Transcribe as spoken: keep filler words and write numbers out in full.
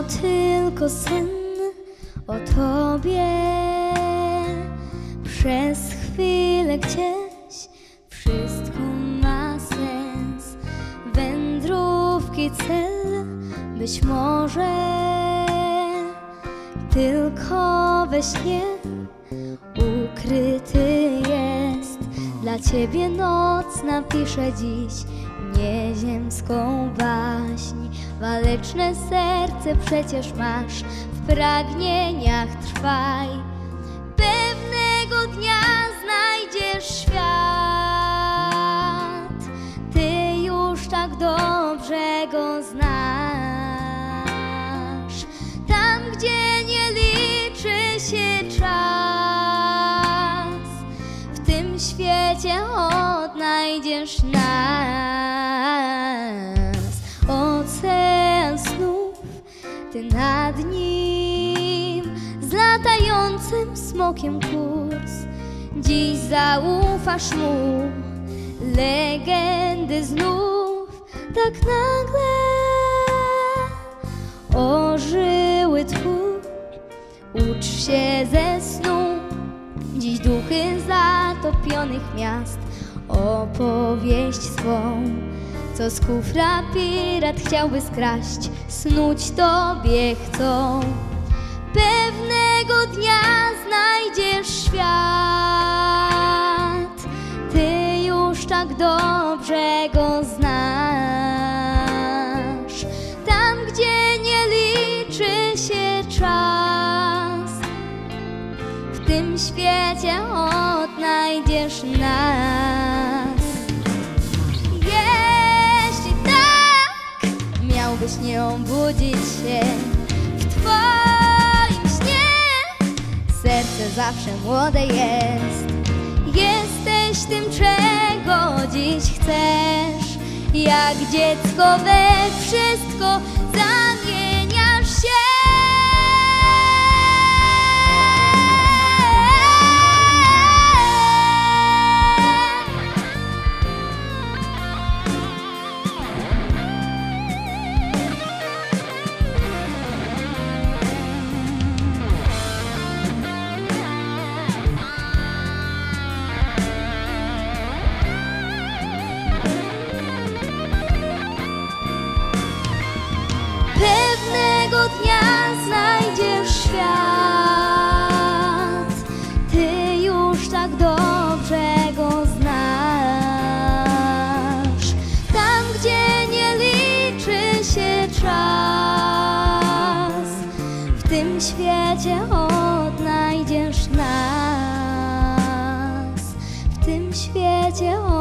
tylko sen o Tobie. Przez chwilę gdzieś wszystko ma sens. Wędrówki cel być może tylko we śnie ukryty jest. Dla Ciebie noc napiszę dziś nieziemską baśń. Waleczne serce przecież masz, w pragnieniach trwaj. Pewnego dnia znajdziesz świat, Ty już tak dobrze go znasz. Tam, gdzie nie liczy się czas, w tym świecie odnajdziesz nas. Ocean snów, Ty nad nim, z latającym smokiem kurs. Dziś zaufasz mu, legendy znów tak nagle ożyły twór. Ucz się ze snu, dziś duchy zatopionych miast opowieść swą, co z kufra pirat chciałby skraść, snuć Tobie chcą. Pewnego dnia znajdziesz świat, Ty już tak dobrze go znasz. Tam, gdzie nie liczy się czas, w tym świecie odnajdziesz nas. Jeśli tak miałbyś nie obudzić się w Twoim śnie, serce zawsze młode jest. Jesteś tym, czego dziś chcesz. Jak dziecko we wszystko zamieniasz się. Pewnego dnia znajdziesz świat, Ty już tak dobrze go znasz. Tam, gdzie nie liczy się czas, w tym świecie odnajdziesz nas. W tym świecie